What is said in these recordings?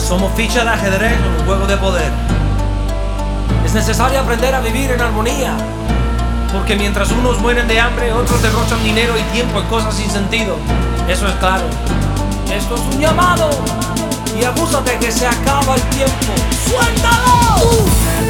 Somos fichas de ajedrez en un juego de poder. Es necesario aprender a vivir en armonía, porque mientras unos mueren de hambre, otros derrochan dinero y tiempo en cosas sin sentido. Eso es claro. Esto es un llamado, y abúsate que se acaba el tiempo. ¡Suéltalo!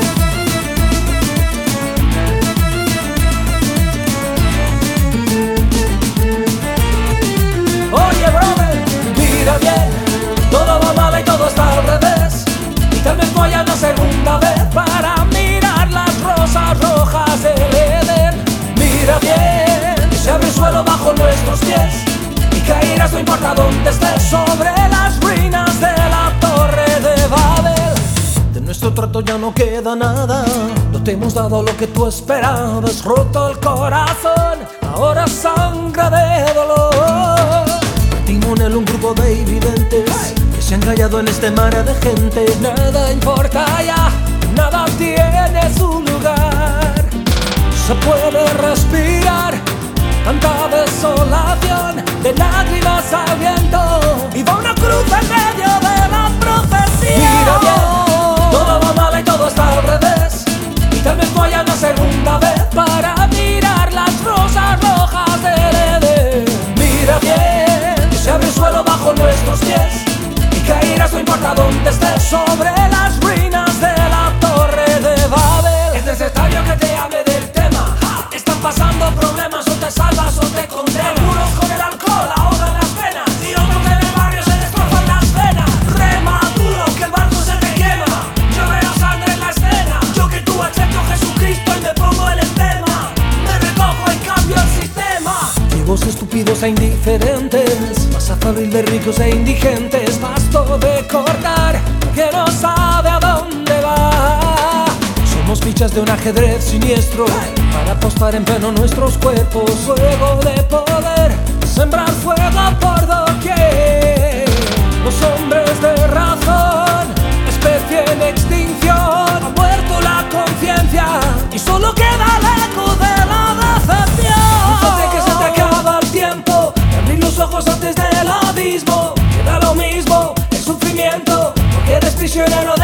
Oye, brother, mira bien, todo va mal y todo está al revés. Y tal vez vaya la segunda vez para mirar las rosas rojas del Edén. Mira bien, se abre el suelo bajo nuestros pies y caerás, no importa dónde estés, sobre las ruinas de la torre de Babel. De nuestro trato ya no queda nada, no te hemos dado lo que tú esperabas. Roto el corazón, ahora sangra de dolor. Timonel, un grupo de evidentes que se han callado en este mar de gente. Nada importa ya, nada tiene su lugar. Se puede respirar tanta desolación, de lágrimas al viento, y va una cruz en medio de la profecía. Mira bien, todo va mal y todo está al revés, y tal vez vaya la segunda vez para mirar las rosas rojas del Edén. Mira bien, se abre el suelo bajo nuestros pies y caerás, no importa dónde estés, sobre las ruinas de la torre de Babel. Es necesario que te hable del tema. Están pasando problemas, o te salvas o te condenan. Algunos con el alcohol ahogan las penas, y otros en el barrio se destrozan las venas. Rema duro que el barco se te quema. Yo veo sangre en la escena. Yo que tú acepto a Jesucristo y me pongo el emblema. Me recojo y cambio el sistema. Vivos estúpidos e indiferentes, masa fabril de ricos e indigentes. Pasto de cortar que no sabe a dónde va. Somos fichas de un ajedrez siniestro para apostar en pleno nuestros cuerpos. Fuego de poder, sembrar fuego por doquier. Los hombres de razón, especie en extinción. Ha muerto la conciencia y solo queda el eco de la decepción. Fíjate que se te acaba el tiempo de abrir los ojos antes del abismo. Queda lo mismo, el sufrimiento, porque eres prisionero